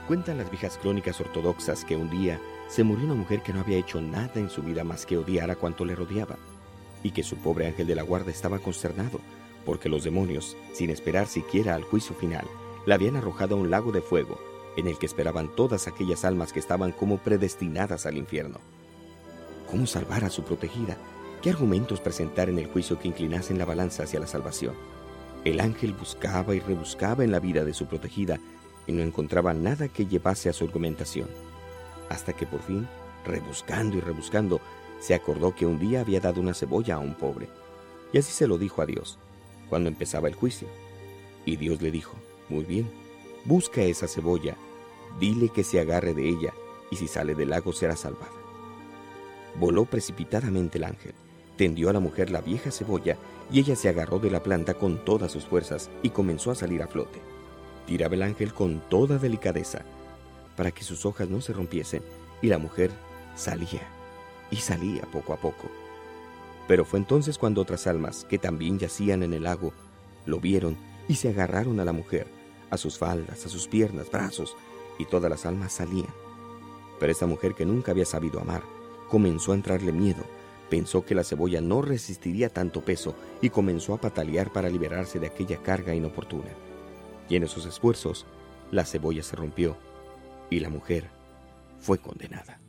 Cuentan las viejas crónicas ortodoxas que un día se murió una mujer que no había hecho nada en su vida más que odiar a cuanto le rodeaba, y que su pobre ángel de la guarda estaba consternado, porque los demonios, sin esperar siquiera al juicio final, la habían arrojado a un lago de fuego, en el que esperaban todas aquellas almas que estaban como predestinadas al infierno. ¿Cómo salvar a su protegida? ¿Qué argumentos presentar en el juicio que inclinasen la balanza hacia la salvación? El ángel buscaba y rebuscaba en la vida de su protegida y no encontraba nada que llevase a su argumentación, hasta que por fin, rebuscando y rebuscando, se acordó que un día había dado una cebolla a un pobre, y así se lo dijo a Dios, cuando empezaba el juicio. Y Dios le dijo: muy bien, busca esa cebolla, dile que se agarre de ella, y si sale del lago será salvada. Voló precipitadamente el ángel, tendió a la mujer la vieja cebolla, y ella se agarró de la planta con todas sus fuerzas y comenzó a salir a flote. Tiraba el ángel con toda delicadeza, para que sus hojas no se rompiesen, y la mujer salía, y salía poco a poco. Pero fue entonces cuando otras almas, que también yacían en el lago, lo vieron y se agarraron a la mujer, a sus faldas, a sus piernas, brazos, y todas las almas salían. Pero esta mujer, que nunca había sabido amar, comenzó a entrarle miedo, pensó que la cebolla no resistiría tanto peso y comenzó a patalear para liberarse de aquella carga inoportuna. Y en esos esfuerzos, la cebolla se rompió y la mujer fue condenada.